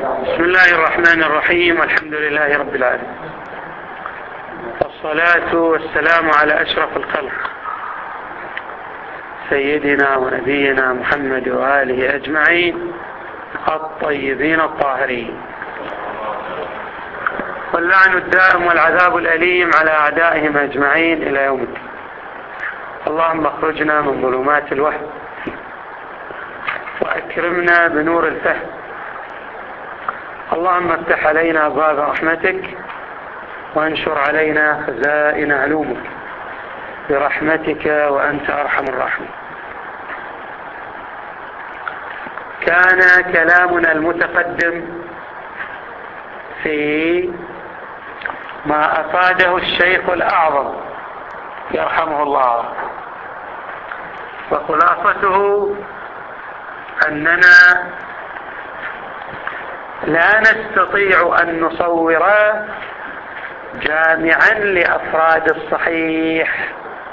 بسم الله الرحمن الرحيم. الحمد لله رب العالمين، والصلاة والسلام على أشرف الخلق سيدنا ونبينا محمد وآله أجمعين الطيبين الطاهرين، واللعن الدائم والعذاب الأليم على أعدائهم أجمعين إلى يوم الدين. اللهم اخرجنا من ظلمات الوهم وأكرمنا بنور الفهم. اللهم افتح علينا باب رحمتك وانشر علينا خزائن علومك برحمتك وأنت أرحم الراحمين. كان كلامنا المتقدم في ما أفاده الشيخ الأعظم يرحمه الله، وخلاصته أننا لا نستطيع أن نصور جامعا لأفراد الصحيح.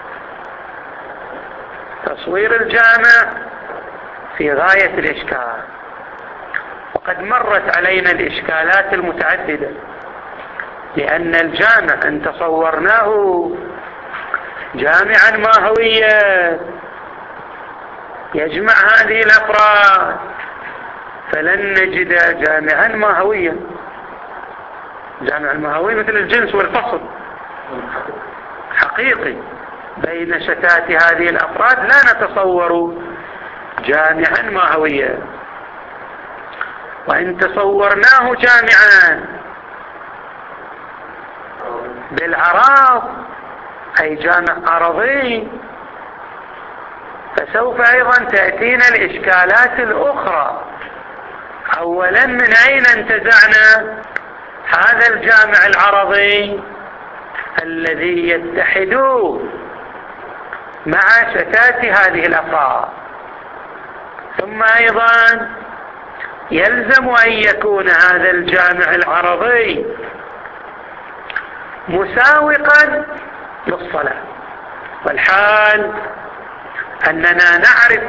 تصوير الجامع في غاية الإشكال، وقد مرت علينا الإشكالات المتعددة، لأن الجامع إن تصورناه جامعا ماهويا يجمع هذه الأفراد فلن نجد جامعا ماهويا. جامع الماهوي مثل الجنس والفصل حقيقي بين شتات هذه الأفراد، لا نتصور جامعا ماهويا. وإن تصورناه جامعا بالعراض أي جامع عرضي، فسوف أيضا تأتينا الإشكالات الأخرى. أولا، من أين انتزعنا هذا الجامع العرضي الذي يتحد مع شتات هذه الأفراد؟ ثم أيضا يلزم أن يكون هذا الجامع العرضي مساوقا للصلاة، والحال أننا نعرف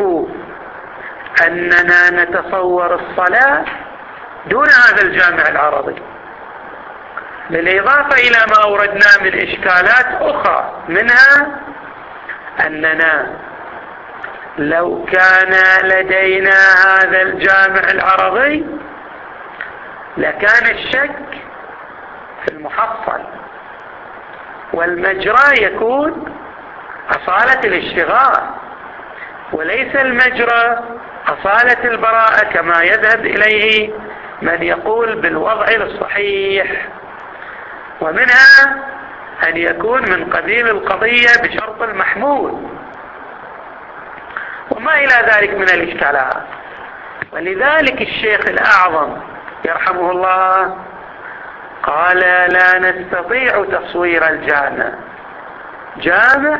أننا نتصور الصلاة دون هذا الجامع العرضي، بالإضافة إلى ما أوردنا من إشكالات أخرى، منها أننا لو كان لدينا هذا الجامع العرضي لكان الشك في المحصل، والمجرى يكون أصالة الاشتغال وليس المجرى أصالة البراءة كما يذهب إليه من يقول بالوضع الصحيح، ومنها أن يكون من قبيل القضية بشرط المحمول وما إلى ذلك من الإشكالات. ولذلك الشيخ الأعظم يرحمه الله قال لا نستطيع تصوير الجامع. جامع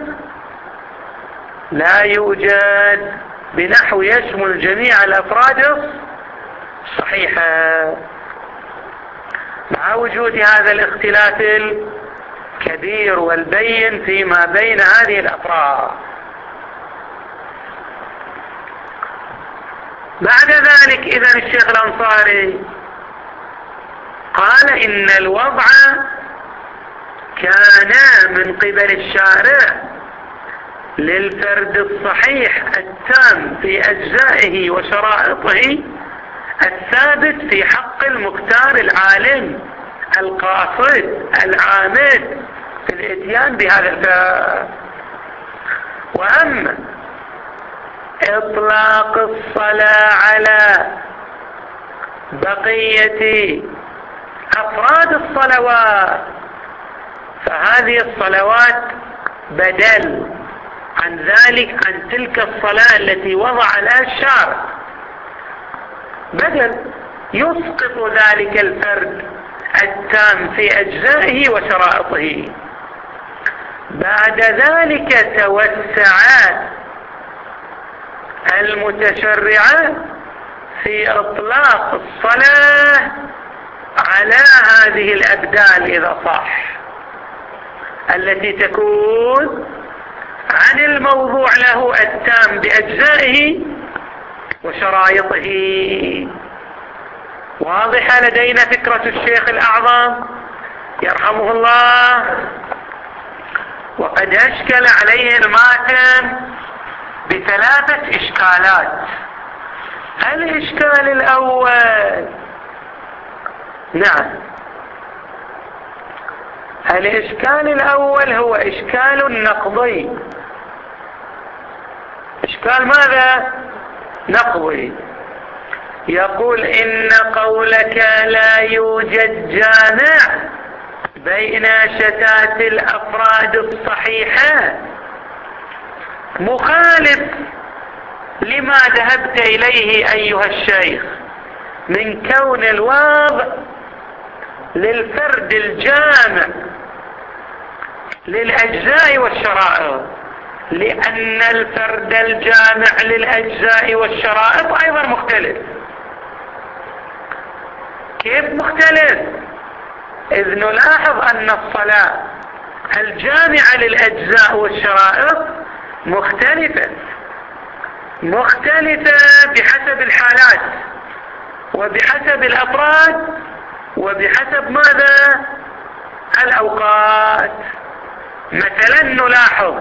لا يوجد بنحو يشمل جميع الأفراد الصحيحة، مع وجود هذا الاختلاف الكبير والبين فيما بين هذه الأفراد. بعد ذلك إذن الشيخ الأنصاري قال إن الوضع كان من قبل الشارع للفرد الصحيح التام في أجزائه وشرائطه الثابت في حق المختار العالم القاصد العامد في الاتيان بهذا الفرد. وأما إطلاق الصلاة على بقية أفراد الصلوات فهذه الصلوات بدل عن ذلك، عن تلك الصلاة التي وضع لها الشارع، بدل يسقط ذلك الفرد التام في أجزائه وشرائطه. بعد ذلك توسعت المتشرعة في إطلاق الصلاة على هذه الأبدال إذا صح، التي تكون عن الموضوع له التام بأجزائه وشرائطه. واضحة لدينا فكرة الشيخ الأعظم يرحمه الله. وقد أشكل عليه الماتن بثلاثة إشكالات. الإشكال الأول، نعم، الإشكال الأول هو إشكال نقضي. إشكال ماذا؟ نقضي. يقول إن قولك لا يوجد جامع بين شتات الأفراد الصحيحة مخالف لما ذهبت إليه أيها الشيخ من كون الوضع للفرد الجامع للأجزاء والشرائط، لأن الفرد الجامع للأجزاء والشرائط أيضا مختلف. كيف مختلف؟ إذ نلاحظ أن الصلاة الجامعة للأجزاء والشرائط مختلفة بحسب الحالات وبحسب الأفراد وبحسب ماذا؟ الأوقات. مثلا نلاحظ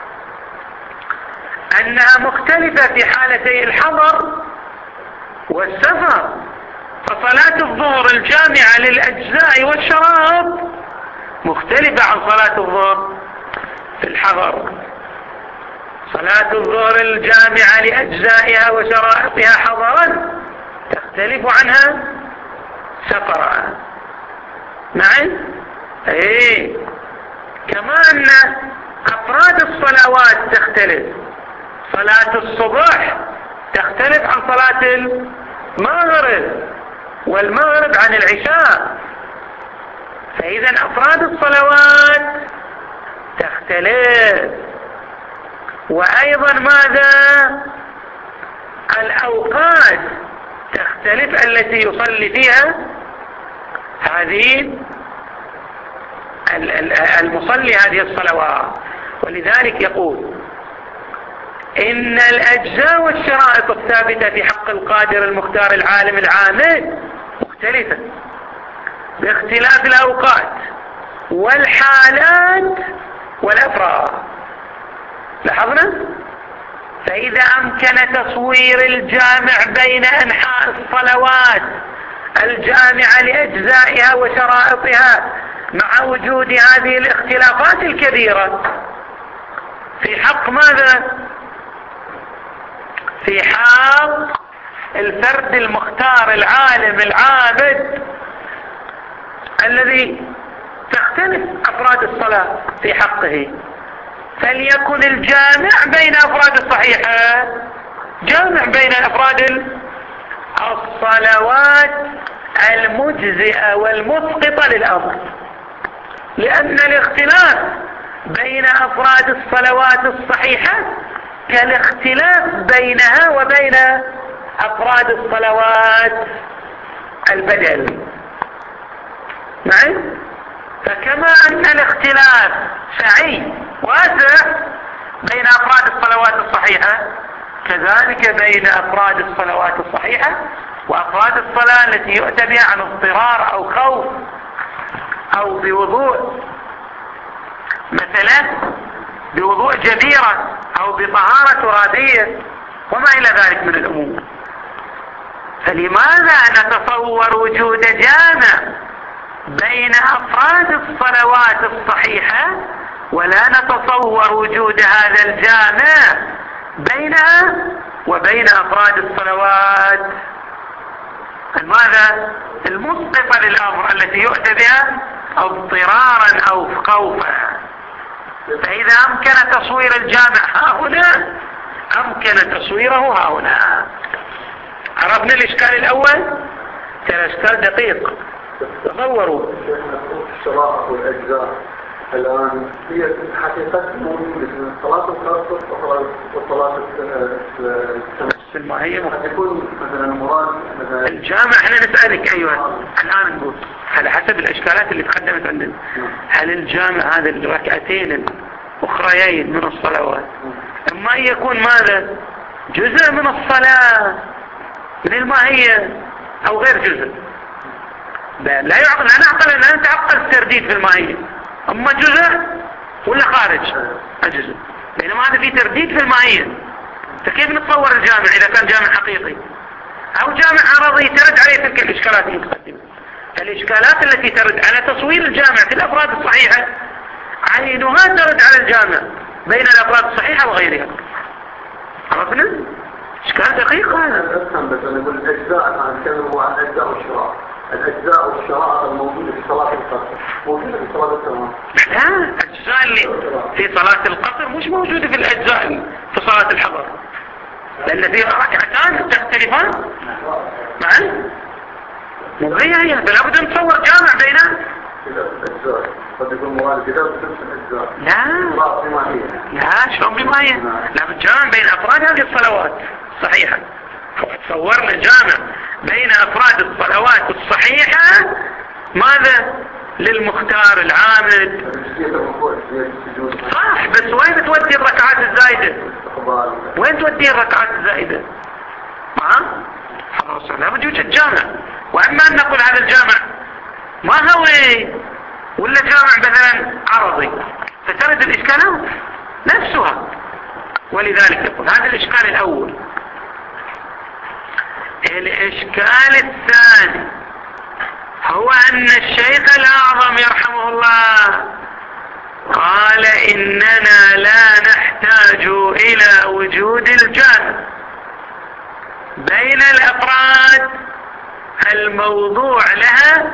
أنها مختلفة في حالتي الحضر والسفر، فصلاة الظهر الجامعة للأجزاء والشرائط مختلفة عن صلاة الظهر في الحضر. صلاة الظهر الجامعة لأجزائها وشرائطها حضرا تختلف عنها سفرا. معي؟ ايه، كما أن أفراد الصلوات تختلف. صلاة الصبح تختلف عن صلاة المغرب، والمغرب عن العشاء. فإذا أفراد الصلوات تختلف، وأيضا ماذا؟ الأوقات تختلف التي يصلي فيها هذه المصلي هذه الصلوات. ولذلك يقول إن الأجزاء والشرائط الثابتة في حق القادر المختار العالم العامل مختلفة باختلاف الأوقات والحالات والأفراد. لاحظنا؟ فإذا أمكن تصوير الجامع بين أنحاء الصلوات الجامعة لأجزائها وشرائطها مع وجود هذه الاختلافات الكبيرة في حق ماذا؟ في حق الفرد المختار العالم العابد الذي تختلف أفراد الصلاة في حقه، فليكن الجامع بين أفراد الصحيحة جامع بين أفراد الصلوات المجزئة والمسقطة للأمر، لأن الاختلاف بين أفراد الصلوات الصحيحة كالاختلاف بينها وبين أفراد الصلوات البدل. معي؟ فكما أن الاختلاف سعي واسع بين أفراد الصلوات الصحيحة، كذلك بين أفراد الصلوات الصحيحة وأفراد الصلاة التي يؤتى بها عن اضطرار أو خوف أو بوضوء، مثلا بوضوء جبيرة أو بطهارة ترابية وما إلى ذلك من الأمور. فلماذا نتصور وجود جامع بين أفراد الصلوات الصحيحة ولا نتصور وجود هذا الجامع بينها وبين أفراد الصلوات ماذا؟ المسقطة للأمر التي يؤتى بها اضطرارا أو خوفا. فإذا أمكن تصوير الجامع ها هنا أمكن تصويره ها هنا. عرفنا الإشكال الأول؟ ترى إشكال دقيق. تصوروا الشرائط والأجزاء الآن هي حقيقة موجودة، الصلاة الخاصة والصلاة ما هي يكون مثلا مراد مثلا الجامع. احنا نسألك أيوة الآن نقول على حسب الإشكالات اللي تقدمت عندنا، هل الجامع هذا الركعتين الأخريين من الصلوات إما يكون ماذا؟ جزء من الصلاة من الماهية أو غير جزء؟ لا يعقل، لا نعقل أن أنت عقل الترديد في الماهية، أما جزء ولا خارج جزء، بينما هذا في ترديد في الماهية. فكيف نتصور الجامع إذا كان جامع حقيقي أو جامع عرضي ترد عليه تلك الإشكالات المتقدمة؟ الإشكالات التي ترد على تصوير الجامع في الأفراد الصحيحة عينها ترد على الجامع بين الأفراد الصحيحة وغيرها. عرفنا؟ إشكال دقيق هذا. أفهم، بس أنا أقول الأجزاء، أنا أتكلم عن الأجزاء والشراء. الأجزاء والشراء الموجودة في صلاة القصر موجودة في صلاة التمام. لا، الأجزاء اللي في صلاة القصر مش موجودة في الأجزاء في صلاة الحضر، لأن فيها ركعتان تختلفان معا. مو هي فلا بد نتصور جامع بينها. الأجزاء قد يكون مراد كتاب بنفس الأجزاء. لا شلون بما هي؟ لا بالجامع بين أفراد هذه الصلوات صحيحة. تصورنا جامع بين أفراد الصلوات الصحيحة ماذا؟ للمختار العامد صح، بس وين تودي الركعات الزايدة؟ وين تودي الركعات الزايدة؟ خلاص لا بد يوجد جامع. وأما أن نقول هذا الجامع ما هو ولا جامع مثلا عرضي فترد الإشكالات نفسها. ولذلك يقول هذا الإشكال الأول. الإشكال الثاني هو أن الشيخ الأعظم يرحمه الله قال إننا لا نحتاج إلى وجود الجامع بين الأفراد الموضوع لها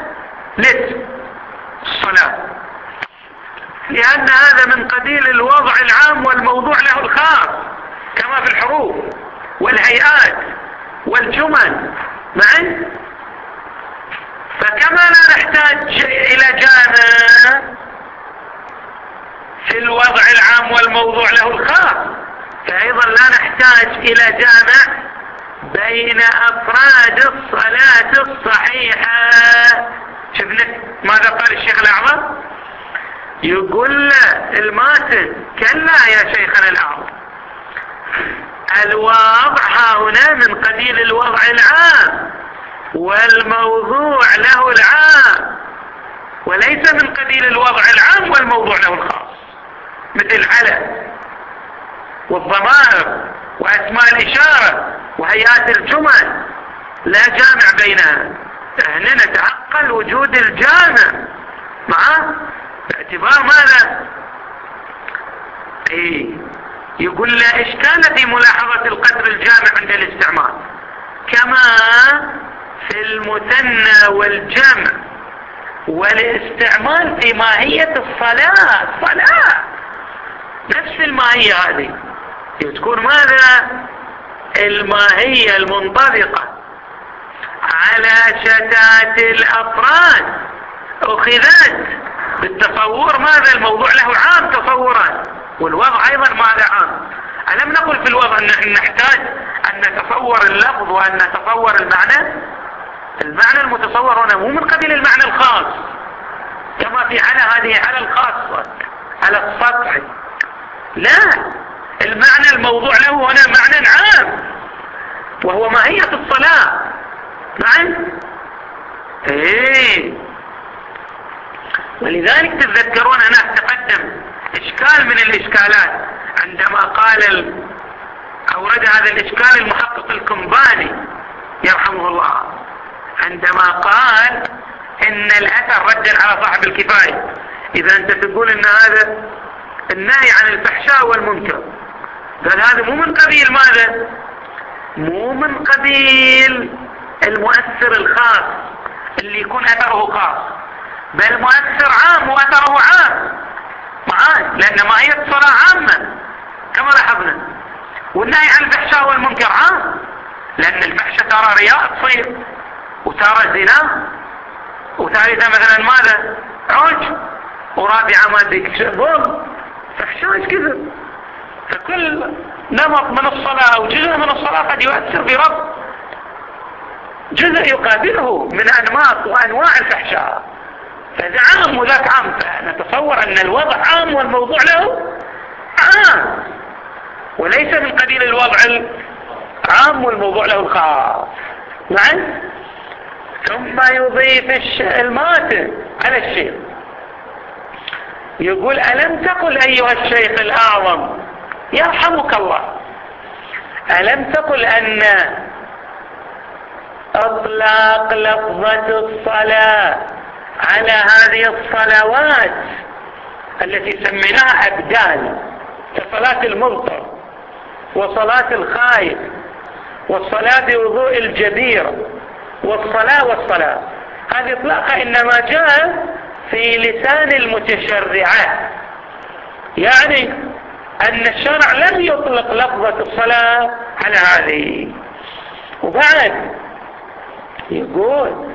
للصلاة، لأن هذا من قبيل الوضع العام والموضوع له الخاص كما في الحروف والهيئات والجمل معا. فكما لا نحتاج إلى جامع في الوضع العام والموضوع له الخاص، فأيضا لا نحتاج إلى جامع بين أفراد الصلاة الصحيحة. شفنا ماذا قال الشيخ الأعظم؟ يقول الماتن كلا يا شيخنا الأعظم، الوضع هنا من قبيل الوضع العام والموضوع له العام، وليس من قبيل الوضع العام والموضوع له الخاص، مثل على والضمائر وأسماء الإشارة وهيئات الجمل لا جامع بينها. هنا نتعقل وجود الجامع معه باعتبار ماذا؟ يقول لا إشكال في ملاحظة القدر الجامع عند الاستعمال كما في المثنى والجمع والاستعمال في ماهية الصلاة. نفس الماهية هذه تكون ماذا؟ الماهية المنطبقة على شتات الأفراد أخذت بالتصور ماذا؟ الموضوع له عام تصورا، والوضع أيضا ماذا؟ عام. ألم نقل في الوضع أن نحتاج أن نتصور اللفظ وأن نتصور المعنى المتصور هنا مو من قبيل المعنى الخاص كما في على هذه على الخاصة على السطح، لا، المعنى الموضوع له هنا معنى عام وهو ماهية الصلاة معا. ولذلك تتذكرون أنا تقدم إشكال من الإشكالات عندما قال أورد هذا الإشكال المحقق الكمباني يرحمه الله عندما قال إن الأثر ردا على صاحب الكفاية. إذا أنت تقول إن هذا النهي عن الفحشاء والمنكر قال هذا مو من قبيل ماذا؟ مو من قبيل المؤثر الخاص اللي يكون أثره خاص، بل مؤثر عام وأثره عام معاه، لأن ماهية الصلاة عامة كما لاحظنا، والنهي عن الفحشاء والمنكر عام، لأن الفحشة ترى رياء تصير وترى زنا، وثالثا مثلا ماذا؟ عوج، ورابعا ما ذيك ظلم فحشاء كذا. فكل نمط من الصلاة أو جزء من الصلاة قد يؤثر برب جزء يقابله من أنماط وأنواع الفحشاء، فإذا عام وذاك عام، فنتصور أن الوضع عام والموضوع له عام وليس من قبيل الوضع العام والموضوع له الخاص. نعم. ثم يضيف الماتن على الشيخ، يقول ألم تقل أيها الشيخ الأعظم يرحمك الله، ألم تقل أن أطلاق لفظة الصلاة على هذه الصلوات التي سميناها أبدال كصلاة المضطر وصلاة الخائف والصلاة بوضوء الجبير والصلاة هذه إطلاقها إنما جاء في لسان المتشرعة، يعني أن الشرع لم يطلق لفظة الصلاة على هذه. وبعد يقول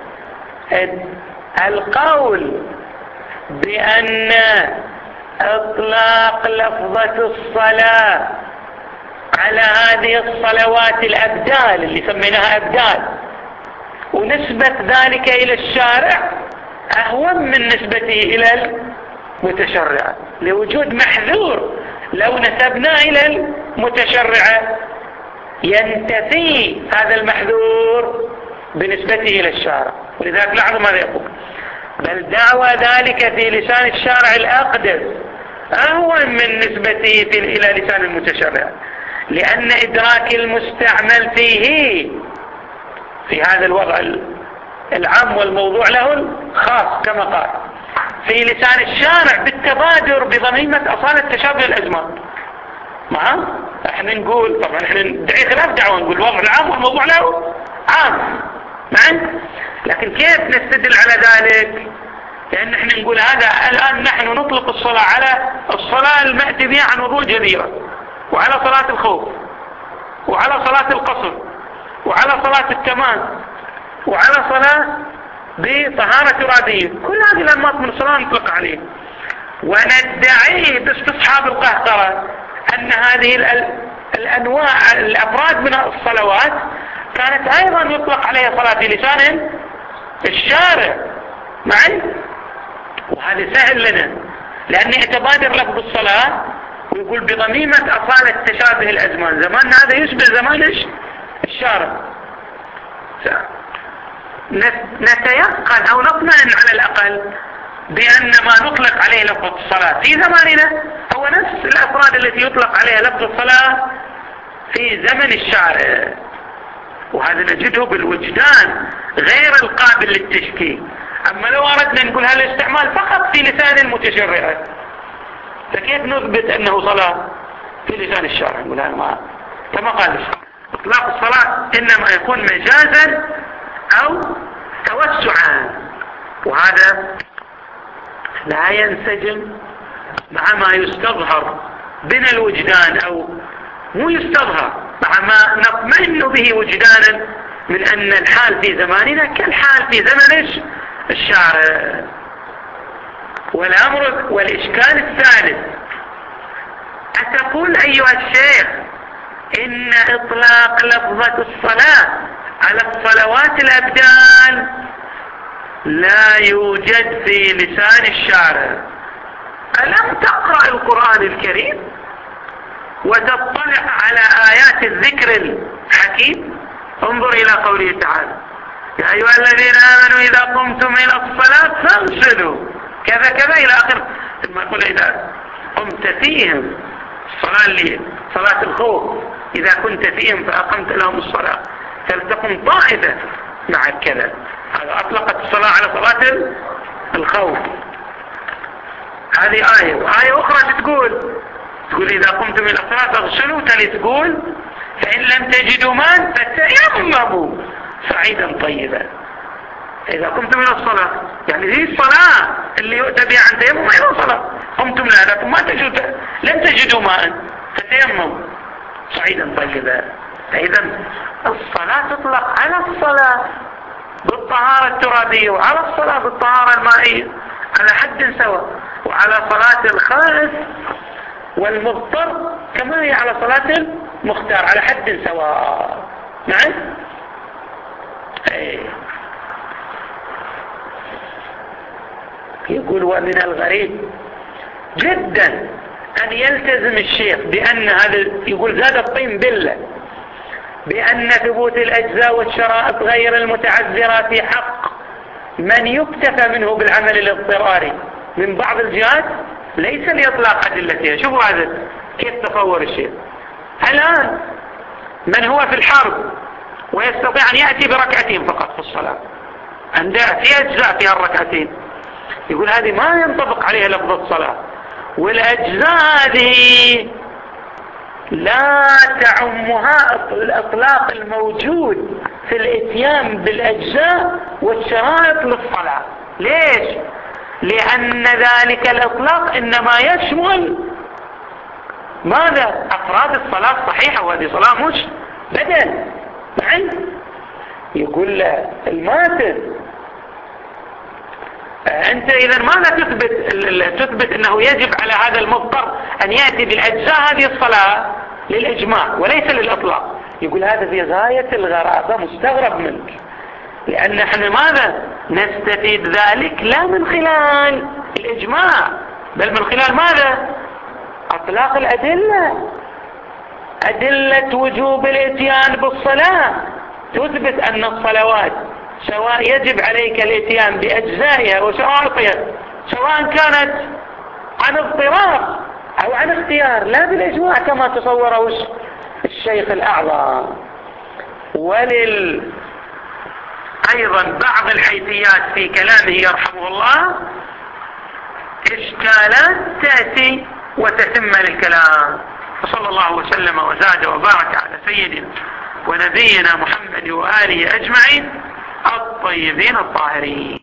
القول بأن إطلاق لفظة الصلاة على هذه الصلوات الأبدال اللي سميناها أبدال ونسبة ذلك إلى الشارع أهون من نسبته إلى المتشرع، لوجود محذور لو نسبناه إلى المتشرع ينتفي هذا المحذور بنسبته إلى الشارع. ولذلك لاحظوا ماذا يقول: بل دعوى ذلك في لسان الشارع الأقدس أهون من نسبته إلى لسان المتشرع، لأن إدراك المستعمل فيه في هذا الوضع العام والموضوع له الخاص كما قال في لسان الشارع بالتبادر بضميمة أصالة تشابه الأزمان. احنا نقول طبعا احنا ندعي خلاف دعوة، نقول الوضع العام والموضوع له عام لكن كيف نستدل على ذلك؟ لأن احنا نقول هذا الآن نحن نطلق الصلاة على الصلاة المأتي بها عن وضوء جبيرة، وعلى صلاة الخوف، وعلى صلاة القصر، وعلى صلاة التمام، وعلى صلاة بطهارة ترابية. كل هذه الأنماط من الصلاة نطلق عليه، وندعي باستصحاب القهقرة أن هذه الأنواع الأفراد من الصلوات كانت أيضا يطلق عليها صلاة في لسان الشارع وهذا سهل لنا، لأن يتبادر لفظ الصلاة ويقول بضميمة أصالة تشابه الأزمان، زماننا هذا يشبه زمان الشارع. نتيقن أو نطمئن على الأقل بأن ما نطلق عليه لفظ الصلاة في زماننا هو نفس الأفراد التي يطلق عليها لفظ الصلاة في زمن الشارع، وهذا نجده بالوجدان غير القابل للتشكيك. أما لو أردنا نقول هالاستعمال فقط في لسان المتشرع فكيف نثبت أنه صلاة في لسان الشارع؟ نقول ما كما قال إطلاق الصلاة إنما يكون مجازا أو توسعا، وهذا لا ينسجم مع ما يستظهر بنا الوجدان، أو مو يستظهر مع ما نطمئن به وجدانا من أن الحال في زماننا كالحال في زمن الشارع. والأمر والإشكال الثالث: أتقول أيها الشيخ إن إطلاق لفظة الصلاة على الصلوات الأبدال لا يوجد في لسان الشارع؟ ألم تقرأ القرآن الكريم وتطلع على آيات الذكر الحكيم؟ انظر إلى قوله تعالى: يا أيها الذين آمنوا إذا قمتم إلى الصلاة فاغسلوا كذا كذا إلى آخر. ثم يقول إذا قمت فيهم الصلاة اللي صلاة الخوف إذا كنت فيهم فأقمت لهم الصلاة فلتقم طائفة معك كذا. هذا أطلقت الصلاة على صلاة الخوف. هذه آية. وآية أخرى تقول إذا قمتم إلى الصلاة فاغسلوا، تلي تقول فإن لم تجدوا ماء فتيمموا صعيدا طيبا. إذا قمتم إلى الصلاة يعني هي الصلاة اللي يؤتى بها عن تيمم أيضا صلاة. قمتم لها لكم لم تجدوا ماء فتيمموا صعيدا طيبا. فإذا الصلاة تطلق على الصلاة بالطهارة الترابية وعلى الصلاة بالطهارة المائية على حد سواء، وعلى صلاة الخائف والمضطر كما هي على صلاة المختار على حد سواء. نعم. يقول: ومن الغريب جدا أن يلتزم الشيخ بأن هذا، يقول زاد الطين بلة، بأن ثبوت الأجزاء والشرائط غير المتعذرة في حق من يكتفى منه بالعمل الاضطراري من بعض الجهات ليس لإطلاق أدلتها. شوفوا هذا كيف تصور الشيء. الآن من هو في الحرب ويستطيع أن يأتي بركعتين فقط في الصلاة، عنده في أجزاء فيها الركعتين، يقول هذه ما ينطبق عليها لفظ الصلاة، والأجزاء هذه لا تعمها الإطلاق الموجود في الاتيان بالأجزاء والشرائط للصلاة. ليش؟ لأن ذلك الإطلاق إنما يشمل ماذا؟ أفراد الصلاة الصحيحة، وهذه صلاة مش بدل. يقول له الماتب أنت إذا ماذا تثبت أنه يجب على هذا المضطر أن يأتي بالأجزاء هذه الصلاة للإجماع وليس للإطلاق؟ يقول هذا في غاية الغرابة، مستغرب منك، لأن نحن ماذا نستفيد ذلك؟ لا من خلال الإجماع بل من خلال ماذا؟ أطلاق الأدلة. أدلة وجوب الاتيان بالصلاة تثبت أن الصلوات سواء يجب عليك الاتيان بأجزائها وشرائطها سواء كانت عن اضطرار أو عن اختيار، لا بالإجماع كما تصوره الشيخ الأعظم. أيضا بعض الحيثيات في كلامه يرحمه الله إشكالات تأتي وتتم للكلام. وصلى الله وسلم وزاد وبارك على سيدنا ونبينا محمد وآله أجمعين الطيبين الطاهرين.